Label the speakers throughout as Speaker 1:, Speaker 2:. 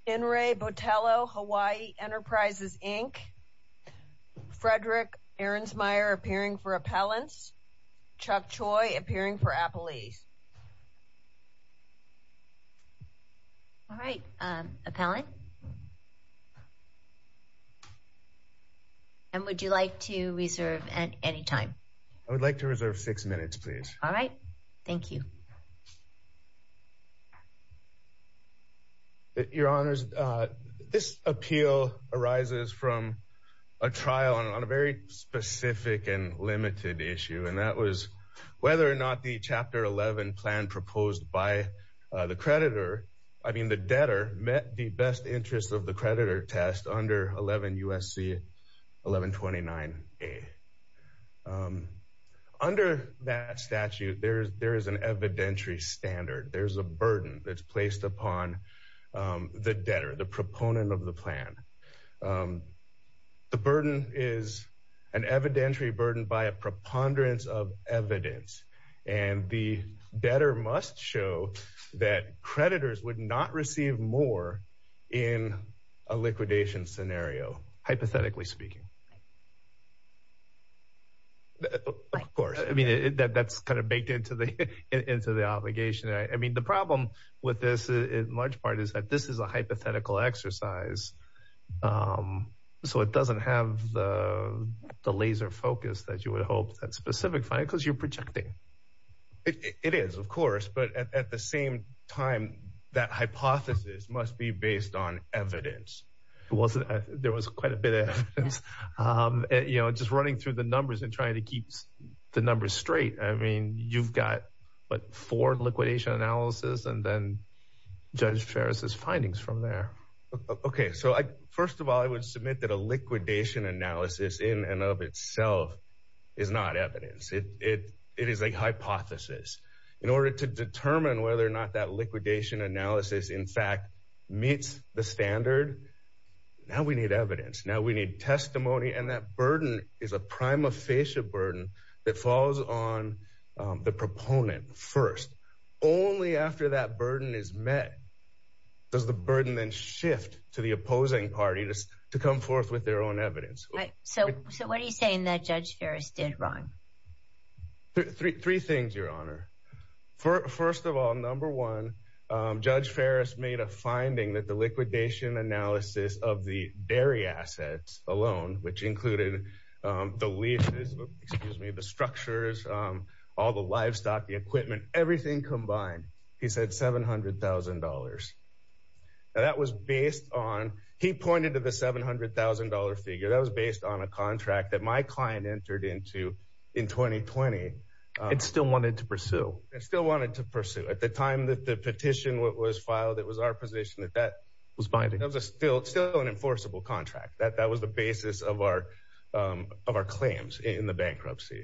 Speaker 1: In re Botello Hawaii Enterprises, Inc. Frederick Ahrensmeyer appearing for appellants. Chuck Choi appearing for appellees.
Speaker 2: All right, appellant. And would you like to reserve at any time?
Speaker 3: I would like to reserve 6 minutes, please.
Speaker 2: All right, thank you.
Speaker 3: Your Honors, this appeal arises from a trial on a very specific and limited issue, and that was whether or not the Chapter 11 plan proposed by the debtor, met the best interest of the creditor test under 11 U.S.C. 1129A. Under that statute, there is an evidentiary standard. There's a burden that's placed upon the debtor, the proponent of the plan. The burden is an evidentiary burden by a preponderance of evidence, and the debtor must show that creditors would not receive more in a liquidation scenario, hypothetically speaking. Of course. I mean, that's kind of baked into the obligation. I mean, the problem with this, in large part, is that this is a hypothetical exercise, so it doesn't have the laser focus that you would hope that specific finding, because you're projecting. It is, of course, but at the same time, that hypothesis must be based on evidence. There was quite a bit of evidence, just running through the numbers and trying to keep the numbers straight. I mean, you've got, 4 liquidation analysis, and then Judge Ferris's findings from there. Okay, so first of all, I would submit that a liquidation analysis in and of itself is not evidence. It is a hypothesis. In order to determine whether or not that liquidation analysis, in fact, meets the standard, now we need evidence. Now we need testimony, and that burden is a prima facie burden that falls on the proponent first. Only after that burden is met does the burden then shift to the opposing party to come forth with their own evidence.
Speaker 2: Right. So what are you saying that Judge Ferris did wrong?
Speaker 3: Three things, Your Honor. First of all, number one, Judge Ferris made a finding that the liquidation analysis of the dairy assets alone, which included the leases, the structures, all the livestock, the equipment, everything combined, he said $700,000. Now that was based on, he pointed to the $700,000 figure. That was based on a contract that my client entered into in 2020.
Speaker 4: It still wanted to pursue.
Speaker 3: It still wanted to pursue. At the time that the petition was filed, it was our position that
Speaker 4: was binding.
Speaker 3: That was still an enforceable contract. That was the basis of our claims in the bankruptcy.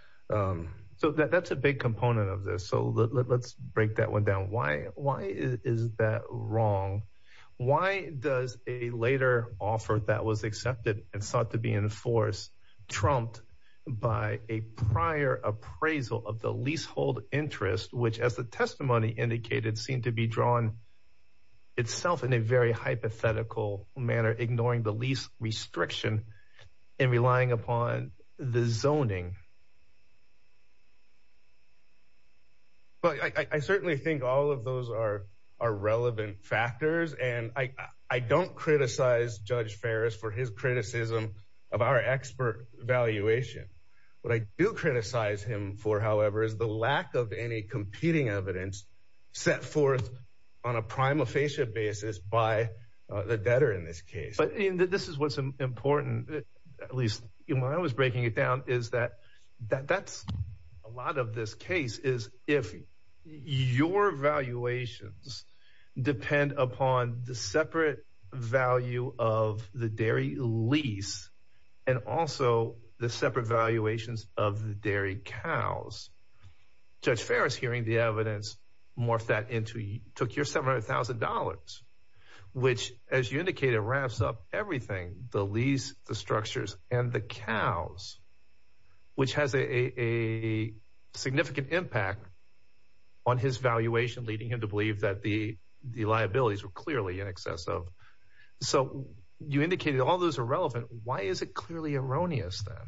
Speaker 4: So that's a big component of this. So let's break that one down. Why is that wrong? Why does a later offer that was accepted and sought to be enforced trumped by a prior appraisal of the leasehold interest, which, as the testimony indicated, seemed to be drawn itself in a very hypothetical manner, ignoring the lease restriction and relying upon the zoning?
Speaker 3: Well, I certainly think all of those are relevant factors, and I don't criticize Judge Ferris for his criticism of our expert valuation. What I do criticize him for, however, is the lack of any competing evidence set forth on a prima facie basis by the debtor in this case.
Speaker 4: But this is what's important, at least when I was breaking it down, is that's a lot of this case is if your valuations depend upon the separate value of the dairy lease and also the separate valuations of the dairy cows. Judge Ferris, hearing the evidence, morphed that took your $700,000, which, as you indicated, wraps up everything, the lease, the structures, and the cows, which has a significant impact on his valuation, leading him to believe that the
Speaker 3: the liabilities were clearly in excess of. So you indicated all those are relevant. Why is it clearly erroneous then?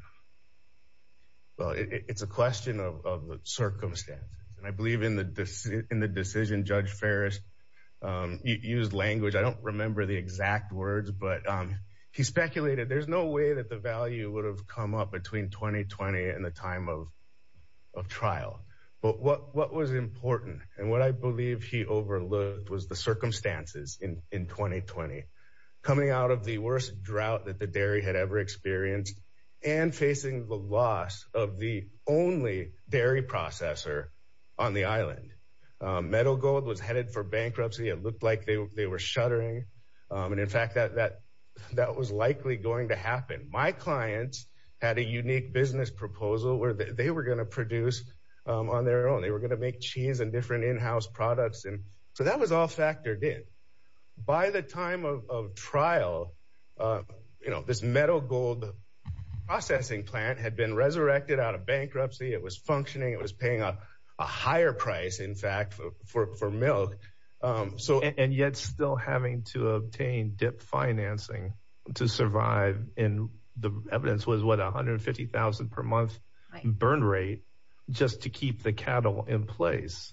Speaker 5: Well, it's a question of the circumstances. And I believe in the decision, Judge Ferris used language. I don't remember the exact words, but he speculated there's no way that the value would have come up between 2020 and the time of trial. But what was important and what I believe he overlooked was the circumstances in 2020, coming out of the worst drought that the dairy had ever experienced and facing the loss of the only dairy processor on the island. Meadow Gold was headed for bankruptcy. It looked like they were shuttering. And in fact, that was likely going to happen. My clients had a unique business proposal where they were going to produce on their own. They were going to make cheese and different in-house products. And so that was all factored in. By the time of trial, this Meadow Gold processing plant had been resurrected out of bankruptcy. It was functioning. It was paying a higher price, in fact, for milk.
Speaker 3: And yet still having to obtain DIP financing to survive. And the evidence was $150,000 per month burn rate just to keep the cattle in place.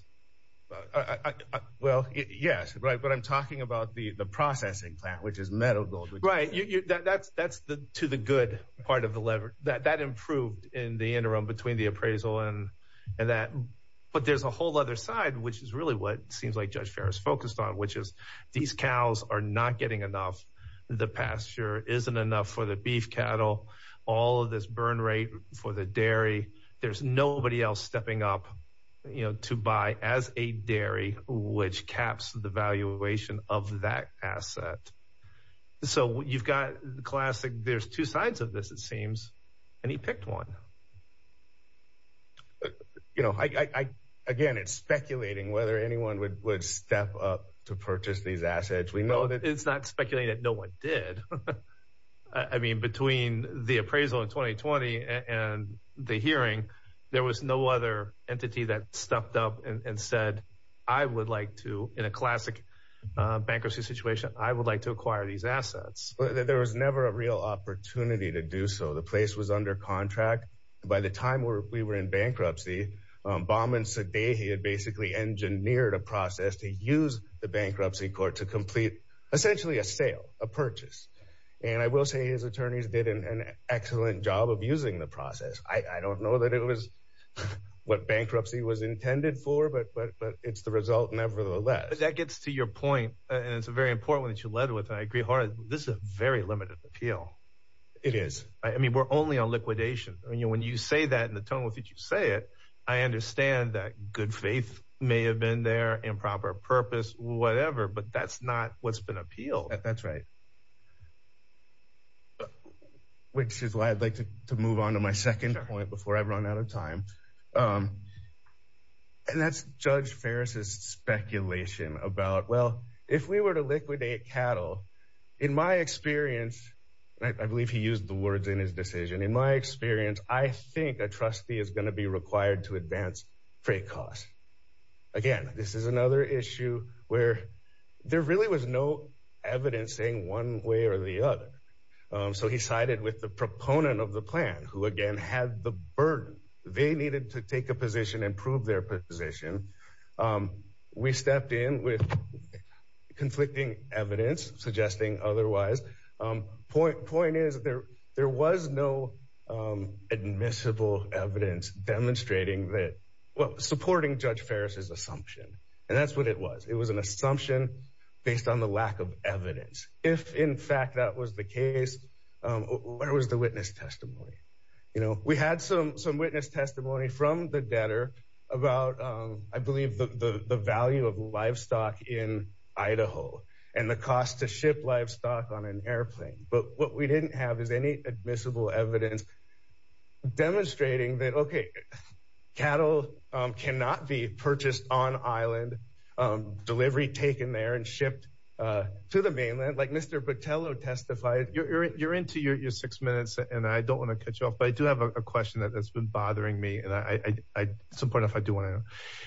Speaker 5: Well, yes, right. But I'm talking about the processing plant, which is Meadow Gold.
Speaker 3: Right. That's the good part of the lever that improved in the interim between the appraisal and that. But there's a whole other side, which is really what seems like Judge Ferris focused on, which is these cows are not getting enough. The pasture isn't enough for the beef cattle. All of this burn rate for the dairy. There's nobody else stepping up, to buy as a dairy, which caps the valuation of that asset. So you've got the classic, there's two sides of this, it seems, and he picked one.
Speaker 5: Again, it's speculating whether anyone would step up to purchase these assets. We know that
Speaker 3: it's not speculating that no one did. I mean, between the appraisal in 2020 and the hearing, there was no other entity that stepped up and said, I would like to, in a classic bankruptcy situation, I would like to acquire these assets.
Speaker 5: There was never a real opportunity to do so. The place was under contract. By the time we were in bankruptcy, Bauman Sadeh had basically engineered a process to use the bankruptcy court to complete essentially a sale, a purchase. And I will say his attorneys did an excellent job of using the process. I don't know that it was what bankruptcy was intended for, but it's the result nevertheless.
Speaker 3: But that gets to your point, and it's a very important one that you led with, and I agree hard. This is a very limited appeal.
Speaker 5: It is.
Speaker 3: I mean, we're only on liquidation. When you say that in the tone with which you say it, I understand that good faith may have been there, improper purpose, whatever, but that's not what's been appealed.
Speaker 5: That's right. Which is why I'd like to move on to my second point before I run out of time. And that's Judge Ferris's speculation about, well, if we were to liquidate cattle, in my experience, I believe he used the words in his decision, in my experience, I think a trustee is going to be required to advance freight costs. Again, this is another issue where there really was no evidence saying one way or the other. So he sided with the proponent of the plan, who again had the burden. They needed to take a position and prove their position. We stepped in with conflicting evidence, suggesting otherwise. Point is, there was no admissible evidence demonstrating that, well, supporting Judge Ferris's assumption. And that's what it was. It was an assumption based on the lack of evidence. If, in fact, that was the case, where was the witness testimony? We had some witness testimony from the debtor about, I believe, the value of livestock in Idaho and the cost to ship livestock on an airplane. But what we didn't have is any admissible evidence demonstrating that, okay, cattle cannot be purchased on island, delivery taken there and shipped to the mainland, like Mr. Botello testified.
Speaker 3: You're into your 6 minutes, and I don't want to cut you off, but I do have a question that's been bothering me, and I at some point, if I do want to know.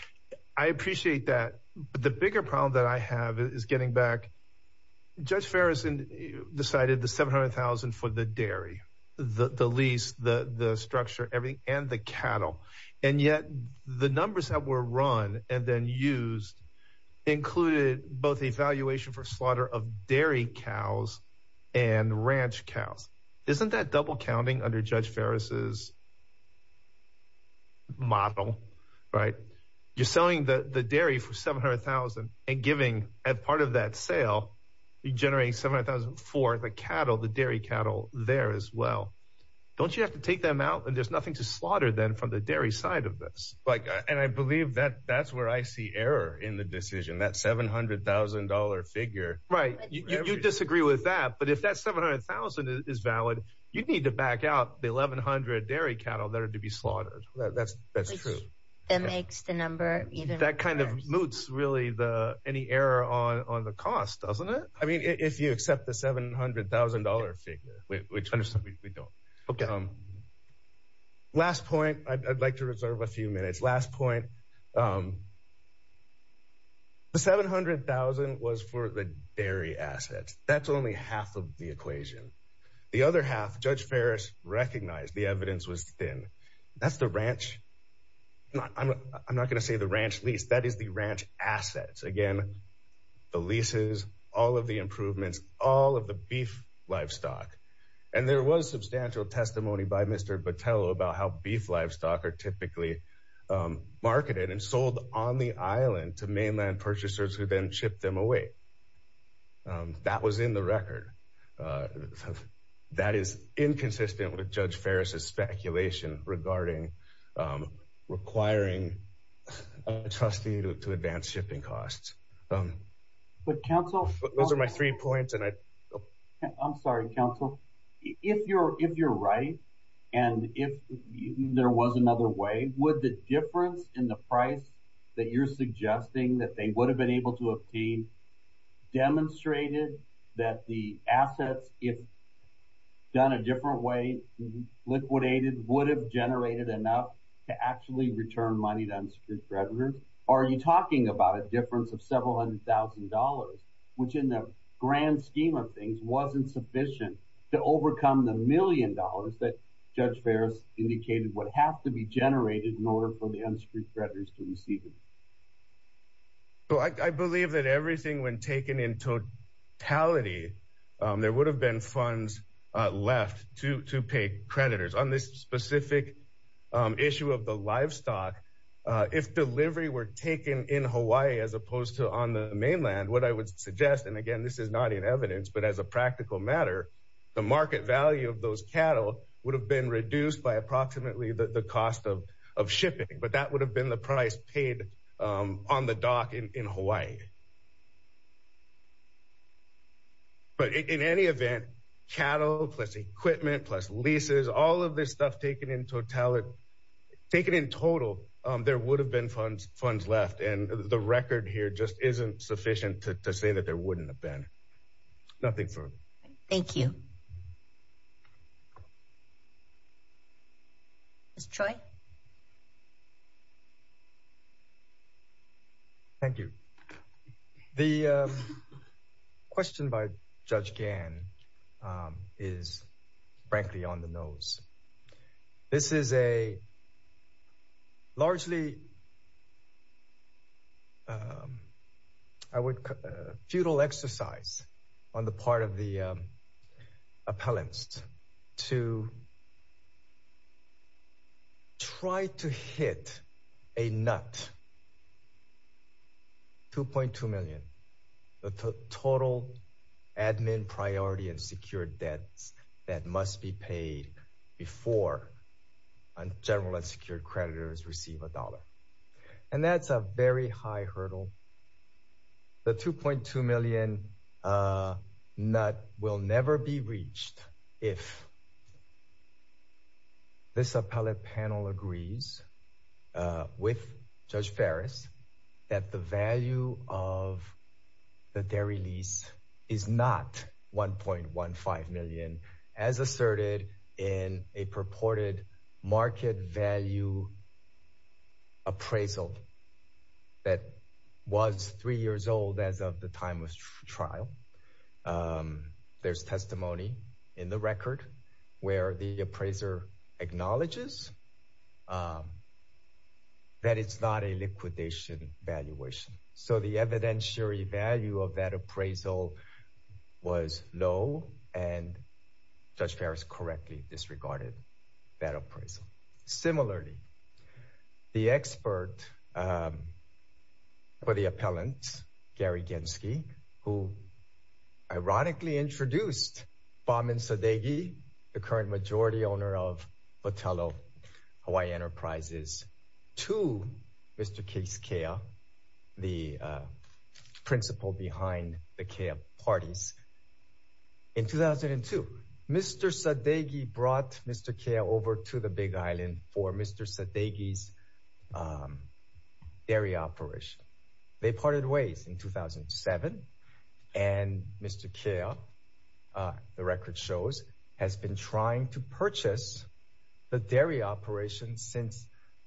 Speaker 3: I appreciate that. But the bigger problem that I have is getting back. Judge Ferris decided the $700,000 for the dairy, the lease, the structure, everything, and the cattle. And yet the numbers that were run and then used included both a valuation for slaughter of dairy cows and ranch cows. Isn't that double counting under Judge Ferris's model, right? You're selling the dairy for $700,000 and giving, as part of that sale, you're generating $700,000 for the cattle, the dairy cattle there as well. Don't you have to take them out? And there's nothing to slaughter then from the dairy side of this.
Speaker 5: And I believe that's where I see error in the decision, that $700,000 figure.
Speaker 3: Right. You disagree with that. But if that $700,000 is valid, you need to back out the 1,100 dairy cattle that are to be slaughtered.
Speaker 5: That's true.
Speaker 2: That makes the number even
Speaker 3: that kind
Speaker 2: worse.
Speaker 3: of moots really any error on the cost, doesn't it?
Speaker 5: I mean, if you accept the $700,000 figure, which we don't.
Speaker 3: Okay.
Speaker 5: Last point, I'd like to reserve a few minutes. Last point, the $700,000 was for the dairy assets. That's only half of the equation. The other half, Judge Ferris recognized the evidence was thin. That's the ranch. I'm not going to say the ranch lease. That is the ranch assets. Again, the leases, all of the improvements, all of the beef livestock. And there was substantial testimony by Mr. Botello about how beef livestock are typically marketed and sold on the island to mainland purchasers who then ship them away. That was in the record. That is inconsistent with Judge Ferris's speculation regarding requiring a trustee to advance shipping costs.
Speaker 6: But counsel,
Speaker 5: those are my 3 points. And
Speaker 6: I'm sorry, counsel. If you're right, and if there was another way, would the difference in the price that you're suggesting that they would have been able to obtain demonstrated that the assets, if done a different way, liquidated, would have generated enough to actually return money to unsecured creditors? Or are you talking about a difference of several $100,000, which in the grand scheme of things wasn't sufficient to overcome the $1 million that Judge Ferris indicated would have to be generated in order for the unsecured creditors to receive it?
Speaker 5: So I believe that everything, when taken in totality, there would have been funds left to pay creditors. On this specific issue of the livestock, if delivery were taken in Hawaii as opposed to on the mainland, what I would suggest, and again, this is not in evidence, but as a practical matter, the market value of those cattle would have been reduced by approximately the cost of shipping. But that would have been the price paid on the dock in Hawaii. But in any event, cattle plus equipment plus leases, all of this stuff taken in total, there would have been funds left. And the record here just isn't sufficient to say that there wouldn't have been. Nothing further.
Speaker 2: Thank you. Ms. Choi?
Speaker 7: Thank you. The question by Judge Gann is frankly on the nose. This is a largely futile exercise on the part of the appellants to try to hit a nut. 2.2 million, the total admin priority and secured debts that must be paid before general unsecured creditors receive $1. And that's a very high hurdle. The 2.2 million nut will never be reached if this appellate panel agrees with Judge Ferris that the value of the dairy lease is not 1.15 million as asserted in a purported market value appraisal that was 3 years old as of the time of trial. There's testimony in the record where the appraiser acknowledges that it's not a liquidation valuation. So the evidentiary value of that appraisal was low, and Judge Ferris correctly disregarded that appraisal. Similarly, the expert for the appellant, Gary Genski, who ironically introduced Bauman Sadeghi, the current majority owner of Botello Hawaii Enterprises, to Mr. Case Kea, the principal behind the Kea parties. In 2002, Mr. Sadeghi brought Mr. Kea over to the Big Island for Mr. Sadeghi's dairy operation. They parted ways in 2007, and Mr. Kea, the record shows, has been trying to purchase the dairy operation since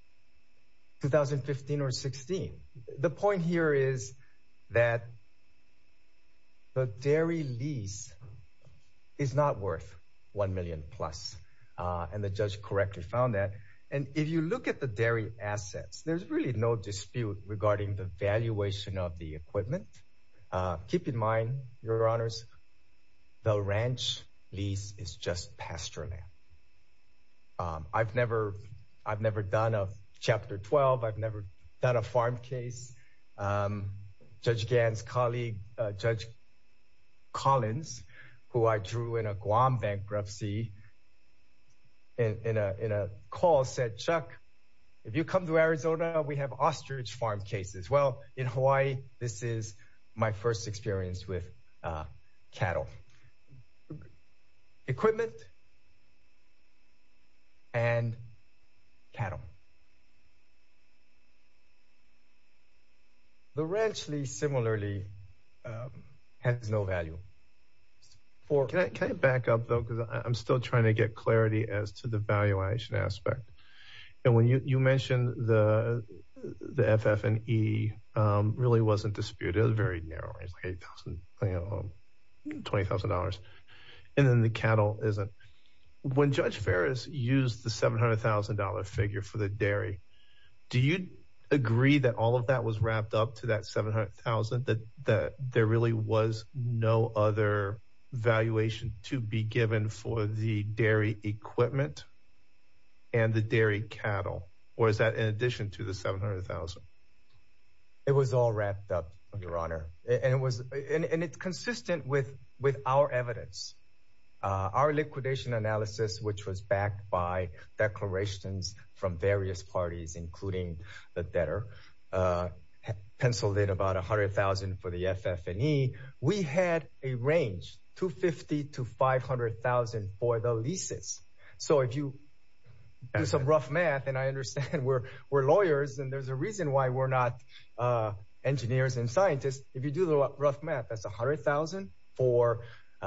Speaker 7: 2015 or 16. The point here is that the dairy lease is not worth $1 million plus, and the judge correctly found that. And if you look at the dairy assets, there's really no dispute regarding the valuation of the equipment. Keep in mind, Your Honors, the ranch lease is just pasture land. I've never done a Chapter 12. I've never done a farm case. Judge Gann's colleague, Judge Collins, who I drew in a Guam bankruptcy, in a call said, Chuck, if you come to Arizona, we have ostrich farm cases. Well, in Hawaii, this is my first experience with cattle. Equipment and cattle. The ranch lease similarly has no value.
Speaker 3: Can I back up, though, because I'm still trying to get clarity as to the valuation aspect. And when you mentioned the FF&E really wasn't disputed. It was very narrow. It's like $8,000, $20,000. And then the cattle isn't. When Judge Ferris used the $700,000 figure for the dairy, do you agree that all of that was wrapped up to that $700,000, that there really was no other valuation to be given for the dairy equipment and the dairy cattle? Or is that in addition to the $700,000?
Speaker 7: It was all wrapped up, Your Honor. And it's consistent with our evidence. Our liquidation analysis, which was backed by declarations from various parties, including the debtor, penciled in about $100,000 for the FF&E. We had a range, $250,000 to $500,000 for the leases. So if you do some rough math, and I understand we're lawyers, and there's a reason why we're not engineers and scientists. If you do the rough math, that's $100,000 for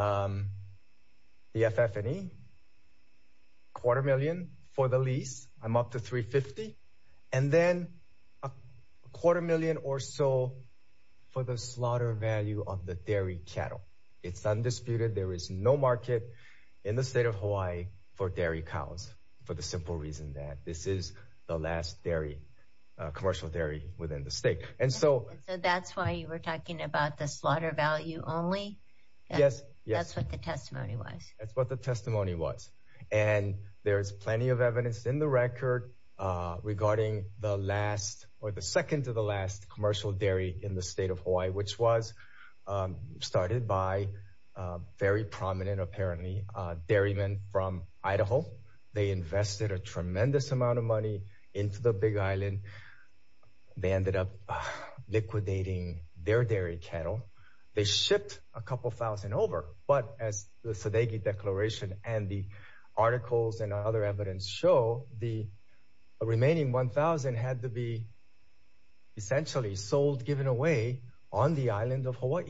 Speaker 7: the FF&E, $250,000 for the lease. I'm up to $350,000, and then $250,000 or so for the slaughter value of the dairy cattle. It's undisputed. There is no market in the state of Hawaii for dairy cows, for the simple reason that this is the last dairy, commercial dairy within the state. And so
Speaker 2: that's why you were talking about the slaughter value only?
Speaker 7: Yes.
Speaker 2: That's what the testimony was.
Speaker 7: That's what the testimony was. And there's plenty of evidence in the record regarding the last, or the second to the last, commercial dairy in the state of Hawaii, which was started by very prominent, apparently, dairymen from Idaho. They invested a tremendous amount of money into the Big Island. They ended up liquidating their dairy cattle. They shipped a couple thousand over, but as the Sadeghi Declaration and the articles and other evidence show, the remaining 1,000 had to be essentially sold, given away on the island of Hawaii.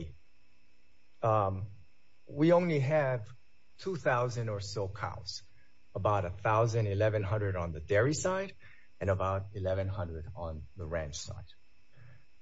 Speaker 7: We only have 2,000 or so cows, about 1,000, 1,100 on the dairy side, and about 1,100 on the ranch side.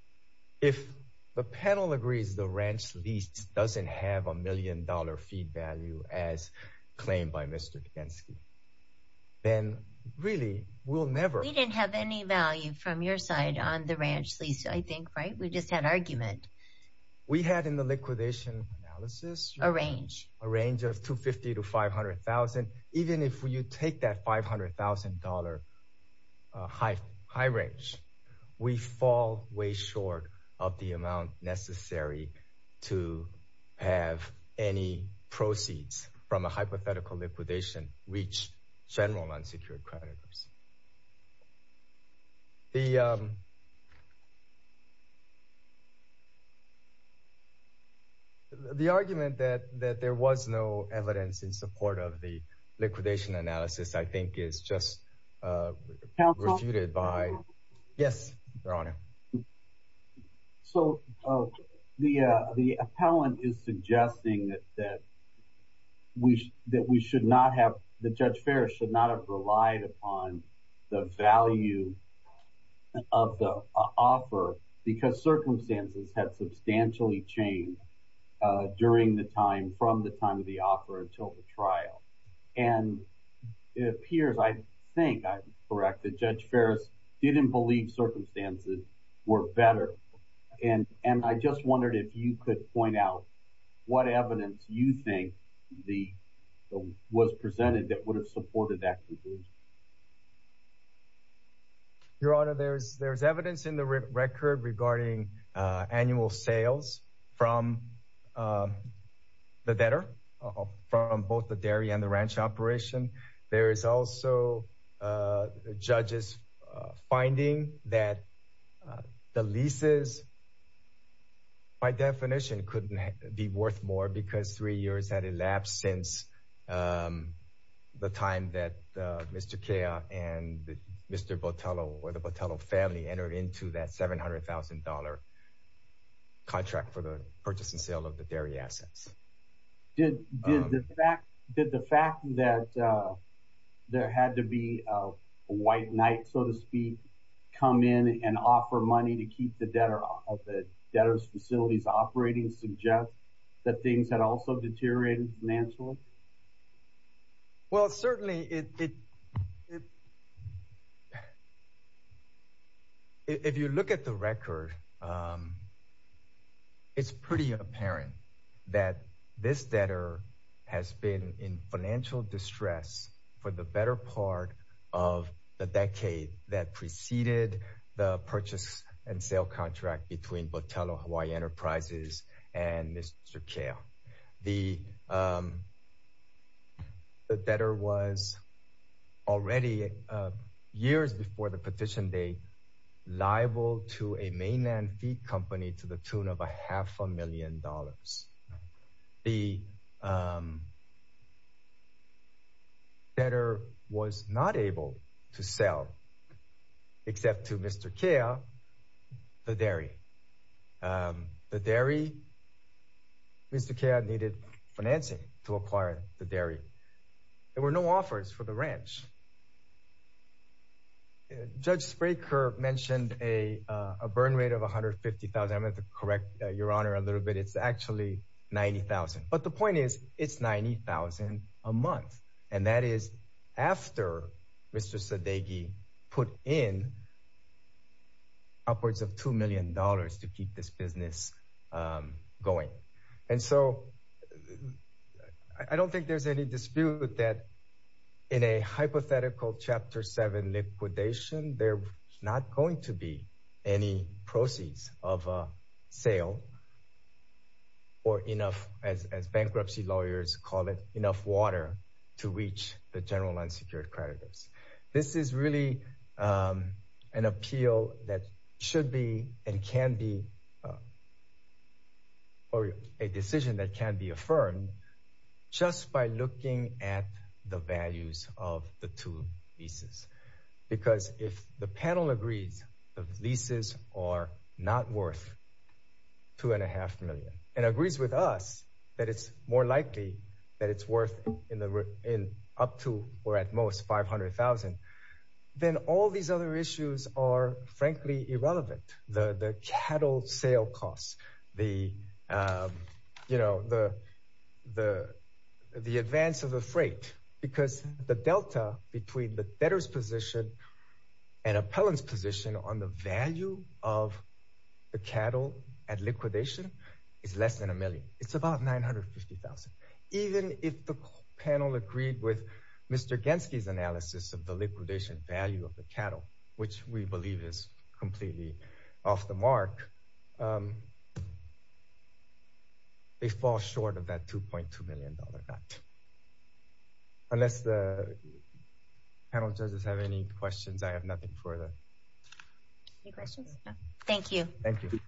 Speaker 7: if the panel agrees the ranch lease doesn't have $1 million feed value as claimed by Mr. Kensky, then really we'll never.
Speaker 2: We didn't have any value from your side on the ranch lease, I think, right? We just had argument.
Speaker 7: We had in the liquidation analysis
Speaker 2: a range
Speaker 7: of $250,000 to $500,000. Even if you take that $500,000 high range, we fall way short of the amount necessary to have any proceeds from a hypothetical liquidation reach general unsecured creditors. The argument that there was no evidence in support of the liquidation analysis, I think, is just refuted by. Yes, Your Honor.
Speaker 6: So the appellant is suggesting that we should not have, that Judge Ferris should not have relied upon the value of the offer because circumstances had substantially changed from the time of the offer until the trial. And it appears, I think I'm correct, that Judge Ferris didn't believe circumstances were better. And I just wondered if you could point out what evidence you think was presented that would have supported that conclusion.
Speaker 7: Your Honor, there's evidence in the record regarding annual sales from the debtor, from both the dairy and the ranch operation. There is also the judge's finding that the leases, by definition, couldn't be worth more because 3 years had elapsed since the time that Mr. Kea and Mr. Botello, or the Botello family, entered into that $700,000 contract for the purchase and sale of the dairy assets.
Speaker 6: Did the fact that there had to be a white knight, so to speak, come in and offer money to keep the debtor's facilities operating suggest that things had also deteriorated financially?
Speaker 7: Well, certainly if you look at the record, it's pretty apparent that this debtor has been in financial distress for the better part of the decade that preceded the purchase and sale contract between Botello Hawaii Enterprises and Mr. Kea. The debtor was already, years before the petition date, liable to a mainland feed company to the tune of $500,000. The debtor was not able to sell, except to Mr. Kea, the dairy. The dairy, Mr. Kea needed financing to acquire the dairy. There were no offers for the ranch. Judge Spraker mentioned a burn rate of $150,000. I'm going to correct Your Honor a little bit. It's actually $90,000. But the point is, it's $90,000 a month. And that is after Mr. Sadeghi put in upwards of $2 million to keep this business going. And so I don't think there's any dispute that in a hypothetical Chapter 7 liquidation, there's not going to be any proceeds of a sale or enough, as bankruptcy lawyers call it, enough water to reach the general unsecured creditors. This is really an appeal that should be and can be, or a decision that can be affirmed just by looking at the values of the two leases. Because if the panel agrees the leases are not worth $2.5 million and agrees with us that it's more likely that it's worth in up to or at most $500,000, then all these other issues are frankly irrelevant. The cattle sale costs, the advance of the freight, because the delta between the debtor's position and appellant's position on the value of the cattle at liquidation is less than $1 million. It's about $950,000. Even if the panel agreed with Mr. Genski's analysis of the liquidation value of the cattle, which we believe is completely off the mark, they fall short of that $2.2 million nut. Unless the panel judges have any questions, I have nothing further.
Speaker 2: Any questions? No. Thank you.
Speaker 7: Thank you.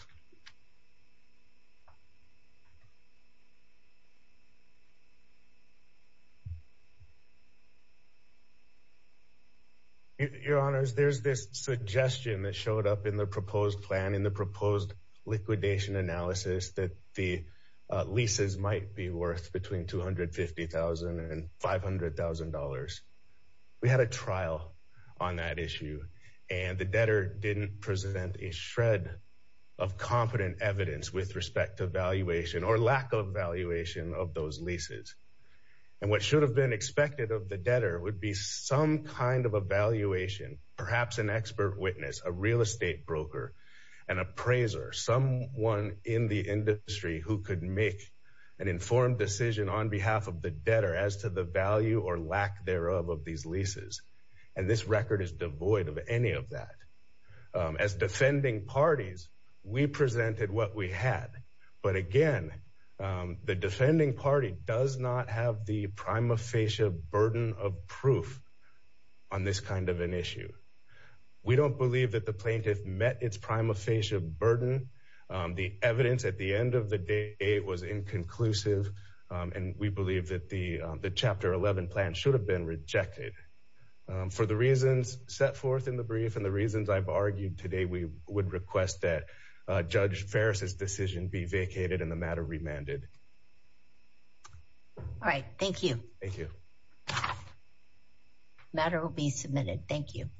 Speaker 5: Your Honors, there's this suggestion that showed up in the proposed plan, in the proposed liquidation analysis, that the leases might be worth between $250,000 and $500,000. We had a trial on that issue, and the debtor didn't present a shred of competent evidence with respect to valuation or lack of valuation of those leases. And what should have been expected of the debtor would be some kind of evaluation, perhaps an expert witness, a real estate broker, an appraiser, someone in the industry who could make an informed decision on behalf of the debtor as to the value or lack thereof of these leases. And this record is devoid of any of that. As defending parties, we presented what we had. But again, the defending party does not have the prima facie burden of proof on this kind of an issue. We don't believe that the plaintiff met its prima facie burden. The evidence at the end of the day was inconclusive, and we believe that the Chapter 11 plan should have been rejected. For the reasons set forth in the brief and the reasons I've argued today, we would request that Judge Ferris's decision be vacated and the matter remanded.
Speaker 2: All right. Thank you.
Speaker 5: Thank you.
Speaker 2: Matter will be submitted. Thank you.